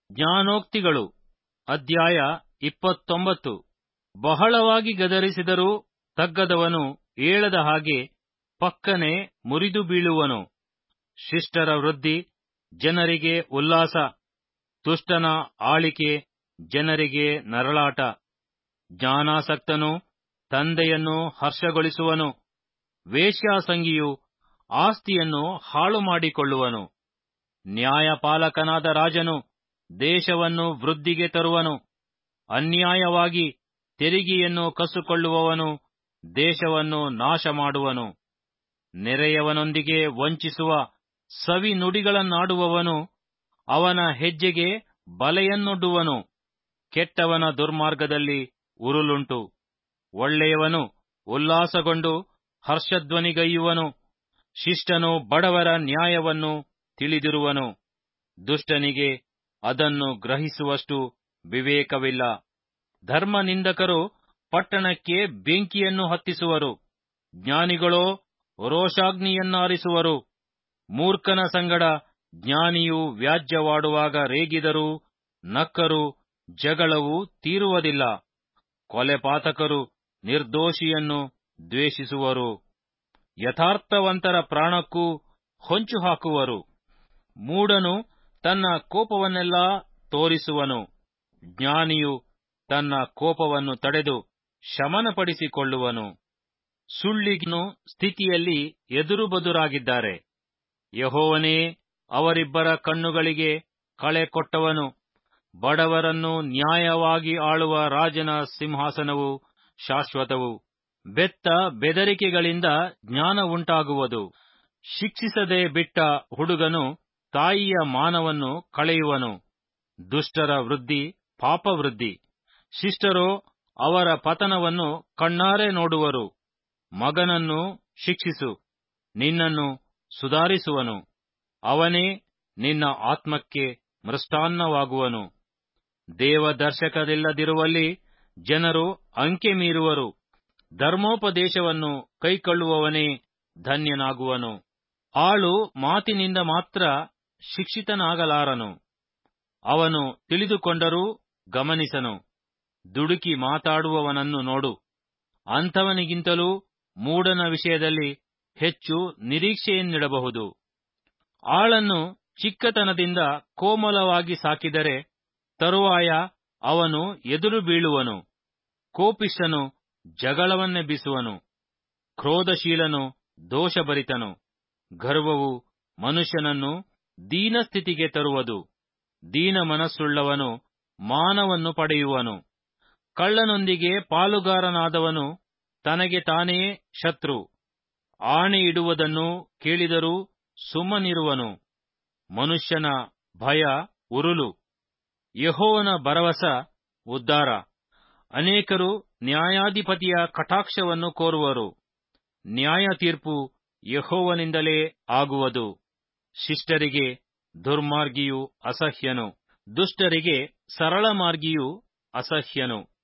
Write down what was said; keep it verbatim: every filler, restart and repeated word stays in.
ಜ್ಞಾನೋಕ್ತಿಗಳು ಅಧ್ಯಾಯ ಇಪ್ಪತ್ತೊಂಬತ್ತು. ಬಹಳವಾಗಿ ಗದರಿಸಿದರೂ ತಗ್ಗದವನು ಏಳದ ಹಾಗೆ ಪಕ್ಕನೆ ಮುರಿದು ಬೀಳುವನು. ಶಿಷ್ಟರ ವೃದ್ಧಿ ಜನರಿಗೆ ಉಲ್ಲಾಸ, ದುಷ್ಟನ ಆಳಿಕೆ ಜನರಿಗೆ ನರಳಾಟ. ಜ್ಞಾನಾಸಕ್ತನು ತಂದೆಯನ್ನು ಹರ್ಷಗೊಳಿಸುವನು, ವೇಶ್ಯಾಸಂಗಿಯು ಆಸ್ತಿಯನ್ನು ಹಾಳು ಮಾಡಿಕೊಳ್ಳುವನು. ನ್ಯಾಯಪಾಲಕನಾದ ರಾಜನು ದೇಶವನ್ನು ವೃದ್ಧಿಗೆ ತರುವನು, ಅನ್ಯಾಯವಾಗಿ ತೆರಿಗೆಯನ್ನು ಕಸುಕೊಳ್ಳುವವನು ದೇಶವನ್ನು ನಾಶ ಮಾಡುವನು. ನೆರೆಯವನೊಂದಿಗೆ ವಂಚಿಸುವ ಸವಿ ನುಡಿಗಳನ್ನಾಡುವವನು ಅವನ ಹೆಜ್ಜೆಗೆ ಬಲೆಯನ್ನೊಡ್ಡುವನು. ಕೆಟ್ಟವನ ದುರ್ಮಾರ್ಗದಲ್ಲಿ ಉರುಲುಂಟು. ಒಳ್ಳೆಯವನು ಉಲ್ಲಾಸಗೊಂಡು ಹರ್ಷಧ್ವನಿಗೈಯುವನು. ಶಿಷ್ಟನು ಬಡವರ ನ್ಯಾಯವನ್ನು ತಿಳಿದಿರುವನು. ದುಷ್ಟನಿಗೆ ಅದನ್ನು ಗ್ರಹಿಸುವಷ್ಟು ವಿವೇಕವಿಲ್ಲ. ಧರ್ಮನಿಂದಕರು ಪಟ್ಟಣಕ್ಕೆ ಬೆಂಕಿಯನ್ನು ಹತ್ತಿಸುವರು, ಜ್ಞಾನಿಗಳೋ ರೋಷಾಗ್ನಿಯನ್ನಾರಿಸುವರು. ಮೂರ್ಖನ ಸಂಗಡ ಜ್ಞಾನಿಯು ವ್ಯಾಜ್ಯವಾಡುವಾಗ ರೇಗಿದರೂ ನಕ್ಕರೂ ಜಗಳವು ತೀರುವುದಿಲ್ಲ. ಕೊಲೆಪಾತಕರು ನಿರ್ದೋಷಿಯನ್ನು ದ್ವೇಷಿಸುವರು, ಯಥಾರ್ಥವಂತರ ಪ್ರಾಣಕ್ಕೂ ಹೊಂಚು ಹಾಕುವರು. ಮೂಢನು ತನ್ನ ಕೋಪವನ್ನೆಲ್ಲಾ ತೋರಿಸುವನು, ಜ್ಞಾನಿಯು ತನ್ನ ಕೋಪವನ್ನು ತಡೆದು ಶಮನಪಡಿಸಿಕೊಳ್ಳುವನು. ಸುಳ್ಳಿನ ಸ್ಥಿತಿಯಲ್ಲಿ ಎದುರುಬದುರಾಗಿದ್ದಾರೆ. ಯೆಹೋವನೇ ಅವರಿಬ್ಬರ ಕಣ್ಣುಗಳಿಗೆ ಕಳೆ ಕೊಟ್ಟವನು. ಬಡವರನ್ನು ನ್ಯಾಯವಾಗಿ ಆಳುವ ರಾಜನ ಸಿಂಹಾಸನವು ಶಾಶ್ವತವು. ಬೆತ್ತ ಬೆದರಿಕೆಗಳಿಂದ ಜ್ಞಾನ ಉಂಟಾಗುವುದು. ಶಿಕ್ಷಿಸದೆ ಬಿಟ್ಟ ಹುಡುಗನು ತಾಯಿಯ ಮಾನವನ್ನು ಕಳೆಯುವನು. ದುಷ್ಟರ ವೃದ್ಧಿ ಪಾಪವೃದ್ಧಿ, ಶಿಷ್ಟರೋ ಅವರ ಪತನವನ್ನು ಕಣ್ಣಾರೆ ನೋಡುವರು. ಮಗನನ್ನು ಶಿಕ್ಷಿಸು, ನಿನ್ನನ್ನು ಸುಧಾರಿಸುವನು. ಅವನೇ ನಿನ್ನ ಆತ್ಮಕ್ಕೆ ಮೃಷ್ಟಾನ್ನವಾಗುವನು. ದೇವದರ್ಶಕರಿಲ್ಲದಿರುವಲ್ಲಿ ಜನರು ಅಂಕೆ ಮೀರುವರು. ಧರ್ಮೋಪದೇಶವನ್ನು ಕೈಕೊಳ್ಳುವವನೇ ಧನ್ಯನಾಗುವನು. ಆಳು ಮಾತಿನಿಂದ ಮಾತ್ರ ಶಿಕ್ಷಿತನಾಗಲಾರನು, ಅವನು ತಿಳಿದುಕೊಂಡರೂ ಗಮನಿಸನು. ದುಡುಕಿ ಮಾತಾಡುವವನನ್ನು ನೋಡು, ಅಂಥವನಿಗಿಂತಲೂ ಮೂಢನ ವಿಷಯದಲ್ಲಿ ಹೆಚ್ಚು ನಿರೀಕ್ಷೆಯನ್ನಿಡಬಹುದು. ಆಳನ್ನು ಚಿಕ್ಕತನದಿಂದ ಕೋಮಲವಾಗಿ ಸಾಕಿದರೆ ತರುವಾಯ ಅವನು ಎದುರು ಬೀಳುವನು. ಕೋಪಿಷ್ಠನು ಜಗಳವನ್ನೆಬ್ಬಿಸುವನು, ಕ್ರೋಧಶೀಲನು ದೋಷಭರಿತನು. ಗರ್ವವು ಮನುಷ್ಯನನ್ನು ದೀನಸ್ಥಿತಿಗೆ ತರುವುದು. ದೀನ ಮನಸ್ಸುಳ್ಳವನು ಮಾನವನ್ನು ಪಡೆಯುವನು. ಕಳ್ಳನೊಂದಿಗೆ ಪಾಲುಗಾರನಾದವನು ತನಗೆ ತಾನೇ ಶತ್ರು. ಆಣೆ ಇಡುವುದನ್ನು ಕೇಳಿದರೂ ಸುಮ್ಮನಿರುವನು. ಮನುಷ್ಯನ ಭಯ ಉರುಲು, ಯೆಹೋವನ ಭರವಸ ಉದ್ಧಾರ. ಅನೇಕರು ನ್ಯಾಯಾಧಿಪತಿಯ ಕಟಾಕ್ಷವನ್ನು ಕೋರುವರು. ನ್ಯಾಯ ತೀರ್ಪು ಯೆಹೋವನಿಂದಲೇ ಆಗುವುದು. ಶಿಷ್ಟರಿಗೆ ದುರ್ಮಾರ್ಗಿಯು ಅಸಹ್ಯನು, ದುಷ್ಟರಿಗೆ ಸರಳಮಾರ್ಗಿಯು ಅಸಹ್ಯನು.